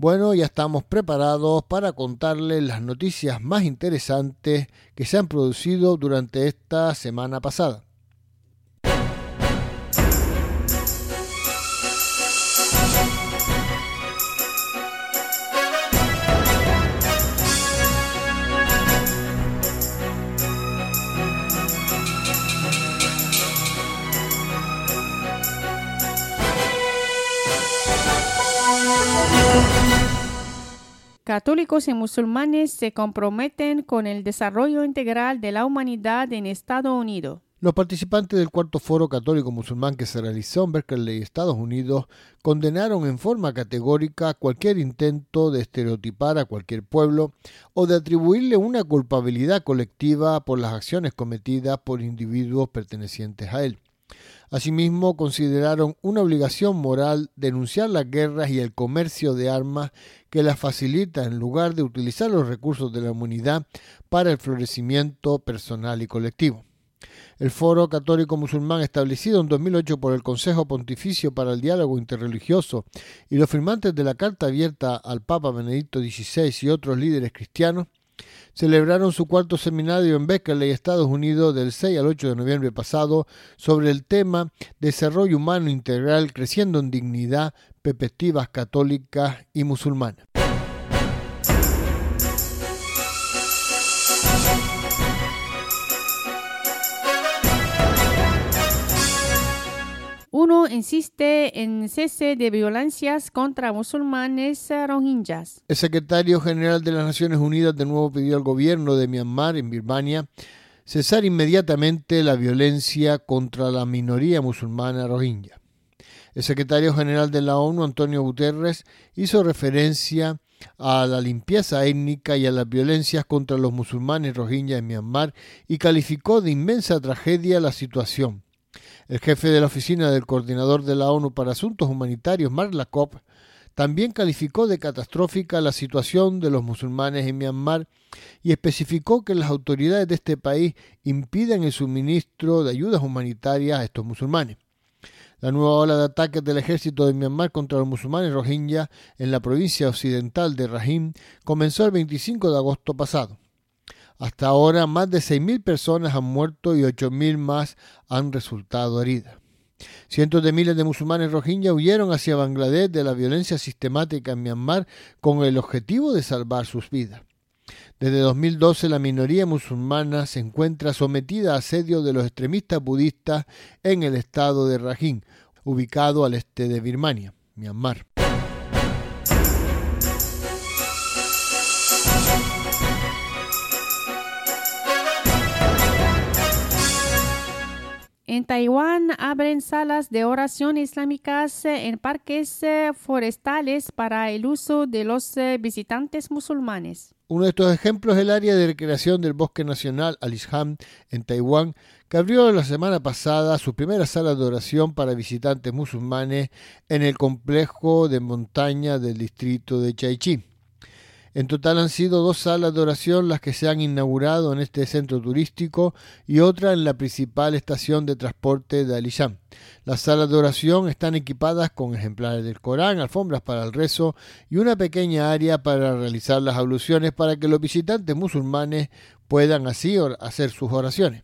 Bueno, ya estamos preparados para contarles las noticias más interesantes que se han producido durante esta semana pasada. Católicos y musulmanes se comprometen con el desarrollo integral de la humanidad en Estados Unidos. Los participantes del cuarto foro católico-musulmán que se realizó en Berkeley, Estados Unidos, condenaron en forma categórica cualquier intento de estereotipar a cualquier pueblo o de atribuirle una culpabilidad colectiva por las acciones cometidas por individuos pertenecientes a él. Asimismo, consideraron una obligación moral denunciar las guerras y el comercio de armas que las facilita en lugar de utilizar los recursos de la humanidad para el florecimiento personal y colectivo. El Foro Católico Musulmán, establecido en 2008 por el Consejo Pontificio para el Diálogo Interreligioso y los firmantes de la Carta Abierta al Papa Benedicto XVI y otros líderes cristianos, celebraron su cuarto seminario en Berkeley, Estados Unidos, del 6 al 8 de noviembre pasado, sobre el tema Desarrollo Humano Integral, creciendo en dignidad, perspectivas católicas y musulmanas. Uno insiste en cese de violencias contra musulmanes rohingyas. El secretario general de las Naciones Unidas de nuevo pidió al gobierno de Myanmar, en Birmania, cesar inmediatamente la violencia contra la minoría musulmana rohingya. El secretario general de la ONU, Antonio Guterres, hizo referencia a la limpieza étnica y a las violencias contra los musulmanes rohingya en Myanmar y calificó de inmensa tragedia la situación. El jefe de la oficina del coordinador de la ONU para Asuntos Humanitarios, Mark Lowcock, también calificó de catastrófica la situación de los musulmanes en Myanmar y especificó que las autoridades de este país impiden el suministro de ayudas humanitarias a estos musulmanes. La nueva ola de ataques del ejército de Myanmar contra los musulmanes rohingya en la provincia occidental de Rakhine comenzó el 25 de agosto pasado. Hasta ahora, más de 6.000 personas han muerto y 8.000 más han resultado heridas. Cientos de miles de musulmanes rohingya huyeron hacia Bangladesh de la violencia sistemática en Myanmar con el objetivo de salvar sus vidas. Desde 2012, la minoría musulmana se encuentra sometida a asedio de los extremistas budistas en el estado de Rakhine, ubicado al este de Birmania, Myanmar. En Taiwán abren salas de oración islámicas en parques forestales para el uso de los visitantes musulmanes. Uno de estos ejemplos es el área de recreación del Bosque Nacional Alishan en Taiwán, que abrió la semana pasada su primera sala de oración para visitantes musulmanes en el complejo de montaña del distrito de Chaichi. En total han sido 2 salas de oración las que se han inaugurado en este centro turístico y otra en la principal estación de transporte de Alishan. Las salas de oración están equipadas con ejemplares del Corán, alfombras para el rezo y una pequeña área para realizar las abluciones para que los visitantes musulmanes puedan así hacer sus oraciones.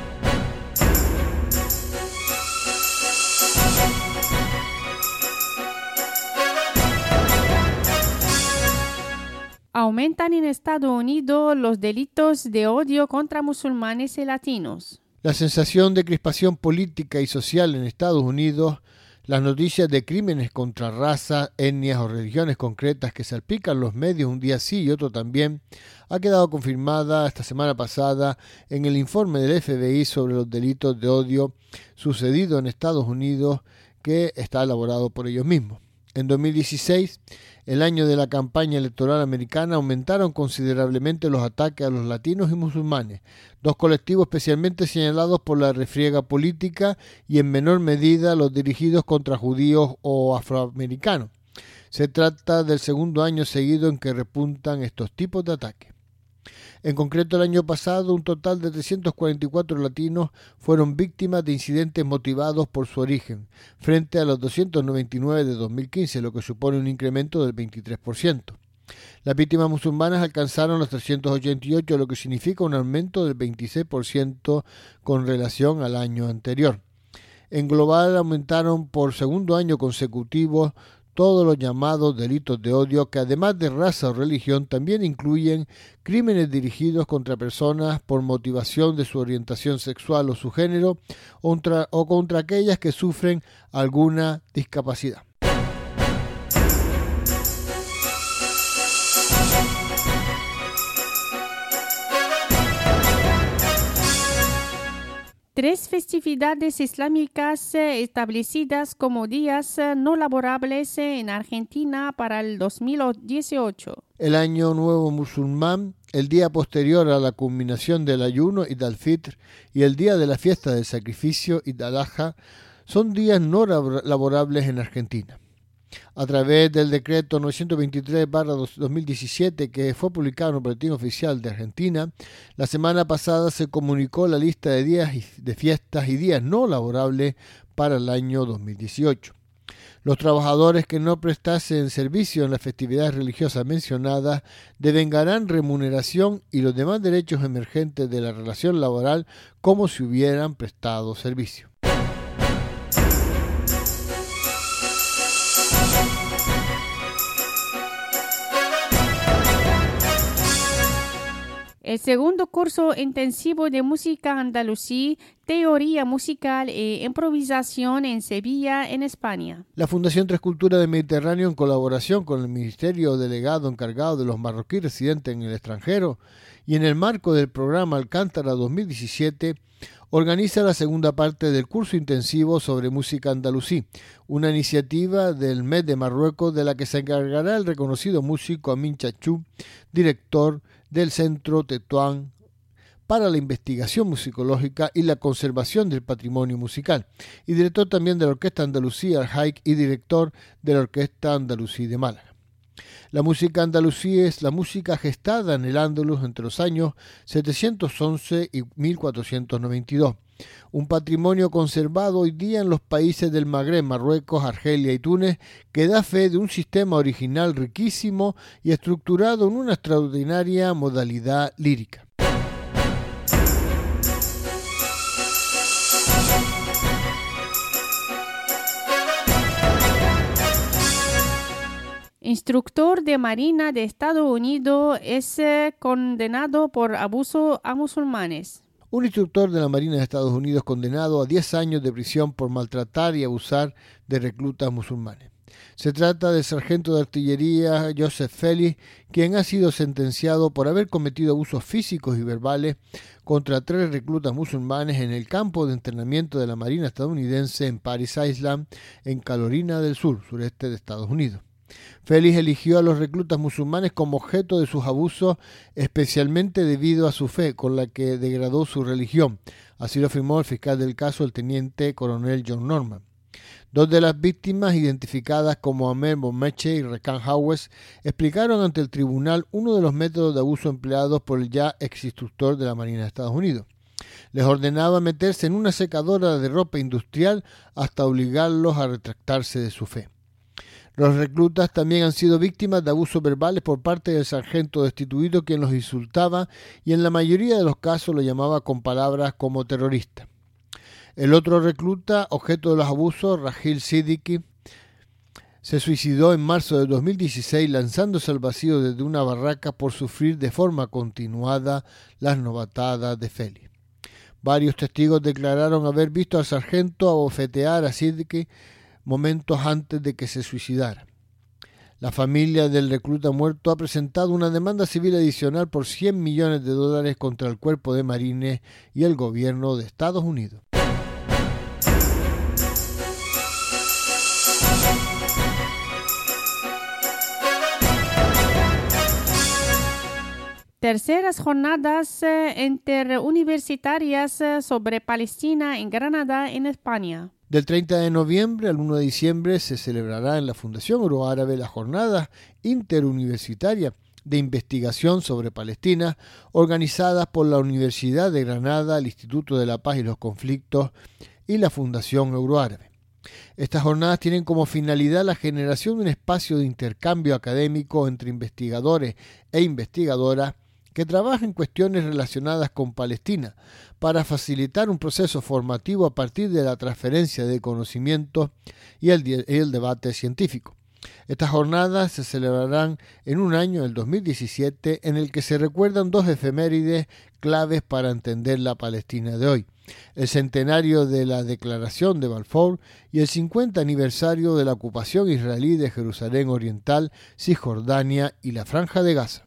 Aumentan en Estados Unidos los delitos de odio contra musulmanes y latinos. La sensación de crispación política y social en Estados Unidos, las noticias de crímenes contra razas, etnias o religiones concretas que salpican los medios un día sí y otro también, ha quedado confirmada esta semana pasada en el informe del FBI sobre los delitos de odio sucedido en Estados Unidos, que está elaborado por ellos mismos. En 2016, el año de la campaña electoral americana, aumentaron considerablemente los ataques a los latinos y musulmanes, 2 colectivos especialmente señalados por la refriega política, y en menor medida los dirigidos contra judíos o afroamericanos. Se trata del segundo año seguido en que repuntan estos tipos de ataques. En concreto, el año pasado, un total de 344 latinos fueron víctimas de incidentes motivados por su origen, frente a los 299 de 2015, lo que supone un incremento del 23%. Las víctimas musulmanas alcanzaron los 388, lo que significa un aumento del 26% con relación al año anterior. En global, aumentaron por segundo año consecutivo todos los llamados delitos de odio, que además de raza o religión también incluyen crímenes dirigidos contra personas por motivación de su orientación sexual o su género, o contra aquellas que sufren alguna discapacidad. Tres festividades islámicas establecidas como días no laborables en Argentina para el 2018. El Año Nuevo Musulmán, el día posterior a la culminación del ayuno Eid al-Fitr y el día de la fiesta del sacrificio Eid al-Adha son días no laborables en Argentina. A través del decreto 923/2017 que fue publicado en el Boletín Oficial de Argentina, la semana pasada se comunicó la lista de días de fiestas y días no laborables para el año 2018. Los trabajadores que no prestasen servicio en las festividades religiosas mencionadas devengarán remuneración y los demás derechos emergentes de la relación laboral como si hubieran prestado servicio. El segundo curso intensivo de música andalusí, teoría musical e improvisación en Sevilla, en España. La Fundación Tres Culturas del Mediterráneo, en colaboración con el Ministerio Delegado encargado de los marroquíes residentes en el extranjero y en el marco del programa Alcántara 2017, organiza la segunda parte del curso intensivo sobre música andalusí, una iniciativa del MED de Marruecos de la que se encargará el reconocido músico Amin Chachou, director del Centro Tetuán para la Investigación Musicológica y la Conservación del Patrimonio Musical, y director también de la Orquesta Andalusí Al-Haik y director de la Orquesta Andalusí de Málaga. La música andalusí es la música gestada en el Andalus entre los años 711 y 1492, un patrimonio conservado hoy día en los países del Magreb, Marruecos, Argelia y Túnez, que da fe de un sistema original riquísimo y estructurado en una extraordinaria modalidad lírica. Instructor de Marina de Estados Unidos es condenado por abuso a musulmanes. Un instructor de la Marina de Estados Unidos condenado a 10 años de prisión por maltratar y abusar de reclutas musulmanes. Se trata del sargento de artillería Joseph Félix, quien ha sido sentenciado por haber cometido abusos físicos y verbales contra 3 reclutas musulmanes en el campo de entrenamiento de la Marina estadounidense en Paris Island, en Carolina del Sur, sureste de Estados Unidos. Félix eligió a los reclutas musulmanes como objeto de sus abusos, especialmente debido a su fe, con la que degradó su religión. Así lo afirmó el fiscal del caso, el teniente coronel John Norman. 2 de las víctimas, identificadas como Amer Bonmeche y Rekan Hawes, explicaron ante el tribunal uno de los métodos de abuso empleados por el ya exinstructor de la Marina de Estados Unidos. Les ordenaba meterse en una secadora de ropa industrial hasta obligarlos a retractarse de su fe. Los reclutas también han sido víctimas de abusos verbales por parte del sargento destituido, quien los insultaba y en la mayoría de los casos lo llamaba con palabras como terrorista. El otro recluta, objeto de los abusos, Rahil Siddiqui, se suicidó en marzo de 2016 lanzándose al vacío desde una barraca por sufrir de forma continuada las novatadas de Félix. Varios testigos declararon haber visto al sargento abofetear a Siddiqui momentos antes de que se suicidara. La familia del recluta muerto ha presentado una demanda civil adicional por $100 millones contra el Cuerpo de Marines y el gobierno de Estados Unidos. Terceras jornadas interuniversitarias sobre Palestina en Granada, en España. Del 30 de noviembre al 1 de diciembre se celebrará en la Fundación Euroárabe la jornada interuniversitaria de investigación sobre Palestina organizadas por la Universidad de Granada, el Instituto de la Paz y los Conflictos y la Fundación Euroárabe. Estas jornadas tienen como finalidad la generación de un espacio de intercambio académico entre investigadores e investigadoras que trabajan en cuestiones relacionadas con Palestina para facilitar un proceso formativo a partir de la transferencia de conocimientos y el debate científico. Estas jornadas se celebrarán en un año, el 2017, en el que se recuerdan dos efemérides claves para entender la Palestina de hoy: el centenario de la Declaración de Balfour y el 50 aniversario de la ocupación israelí de Jerusalén Oriental, Cisjordania y la Franja de Gaza.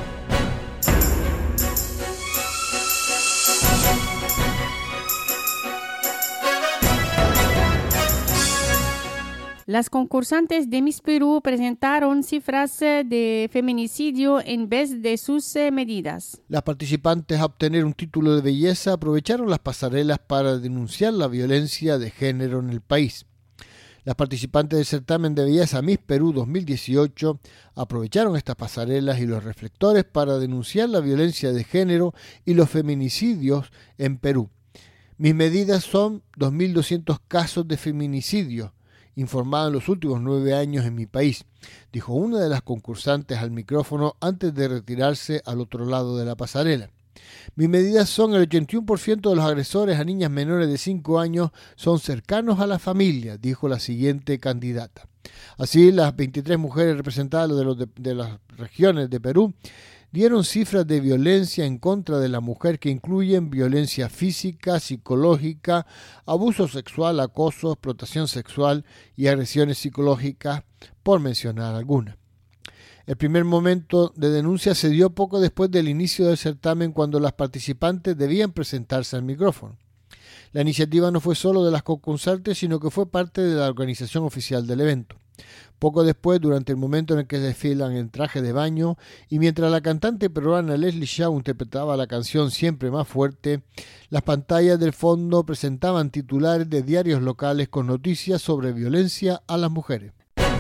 Las concursantes de Miss Perú presentaron cifras de feminicidio en vez de sus medidas. Las participantes a obtener un título de belleza aprovecharon las pasarelas para denunciar la violencia de género en el país. Las participantes del certamen de belleza Miss Perú 2018 aprovecharon estas pasarelas y los reflectores para denunciar la violencia de género y los feminicidios en Perú. Mis medidas son 2.200 casos de feminicidio informado en los últimos 9 años en mi país, dijo una de las concursantes al micrófono antes de retirarse al otro lado de la pasarela. Mis medidas son: el 81% de los agresores a niñas menores de 5 años son cercanos a la familia, dijo la siguiente candidata. Así, las 23 mujeres representadas de las regiones de Perú dieron cifras de violencia en contra de la mujer que incluyen violencia física, psicológica, abuso sexual, acoso, explotación sexual y agresiones psicológicas, por mencionar algunas. El primer momento de denuncia se dio poco después del inicio del certamen, cuando las participantes debían presentarse al micrófono. La iniciativa no fue solo de las concursantes, sino que fue parte de la organización oficial del evento. Poco después, durante el momento en el que desfilan en traje de baño y mientras la cantante peruana Leslie Shaw interpretaba la canción Siempre Más Fuerte, las pantallas del fondo presentaban titulares de diarios locales con noticias sobre violencia a las mujeres.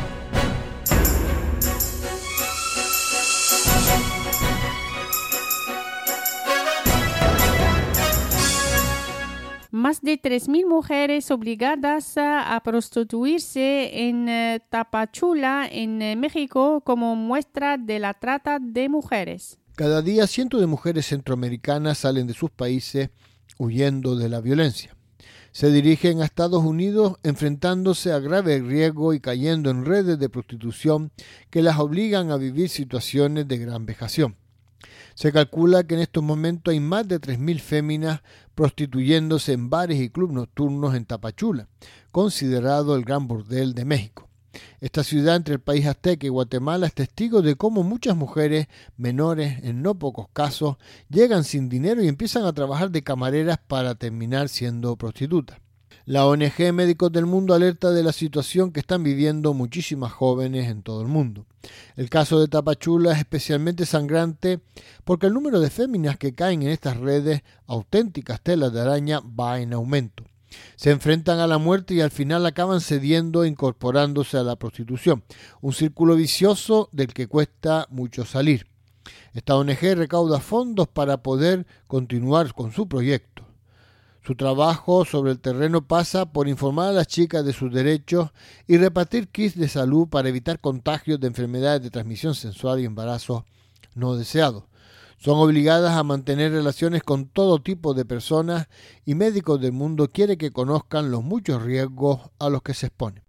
Más de 3.000 mujeres obligadas a prostituirse en Tapachula, en México, como muestra de la trata de mujeres. Cada día cientos de mujeres centroamericanas salen de sus países huyendo de la violencia. Se dirigen a Estados Unidos enfrentándose a grave riesgo y cayendo en redes de prostitución que las obligan a vivir situaciones de gran vejación. Se calcula que en estos momentos hay más de 3.000 féminas prostituyéndose en bares y clubes nocturnos en Tapachula, considerado el gran burdel de México. Esta ciudad entre el país azteca y Guatemala es testigo de cómo muchas mujeres menores, en no pocos casos, llegan sin dinero y empiezan a trabajar de camareras para terminar siendo prostitutas. La ONG Médicos del Mundo alerta de la situación que están viviendo muchísimas jóvenes en todo el mundo. El caso de Tapachula es especialmente sangrante porque el número de féminas que caen en estas redes, auténticas telas de araña, va en aumento. Se enfrentan a la muerte y al final acaban cediendo e incorporándose a la prostitución, un círculo vicioso del que cuesta mucho salir. Esta ONG recauda fondos para poder continuar con su proyecto. Su trabajo sobre el terreno pasa por informar a las chicas de sus derechos y repartir kits de salud para evitar contagios de enfermedades de transmisión sexual y embarazos no deseados. Son obligadas a mantener relaciones con todo tipo de personas y Médicos del Mundo quiere que conozcan los muchos riesgos a los que se exponen.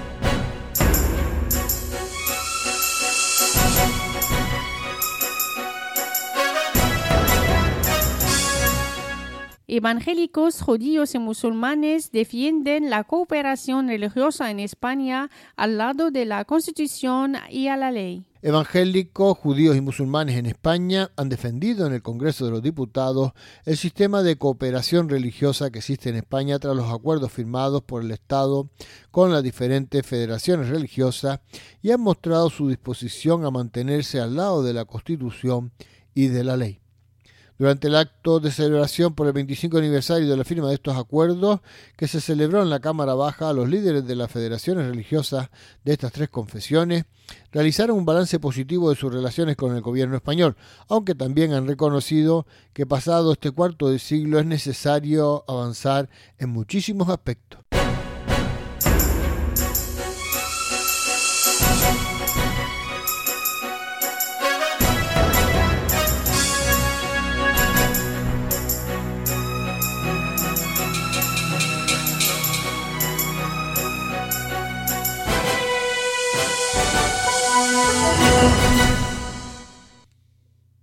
Evangélicos, judíos y musulmanes defienden la cooperación religiosa en España al lado de la Constitución y a la ley. Evangélicos, judíos y musulmanes en España han defendido en el Congreso de los Diputados el sistema de cooperación religiosa que existe en España tras los acuerdos firmados por el Estado con las diferentes federaciones religiosas y han mostrado su disposición a mantenerse al lado de la Constitución y de la ley. Durante el acto de celebración por el 25 aniversario de la firma de estos acuerdos, que se celebró en la Cámara Baja, los líderes de las federaciones religiosas de estas tres confesiones realizaron un balance positivo de sus relaciones con el gobierno español, aunque también han reconocido que pasado este cuarto de siglo es necesario avanzar en muchísimos aspectos.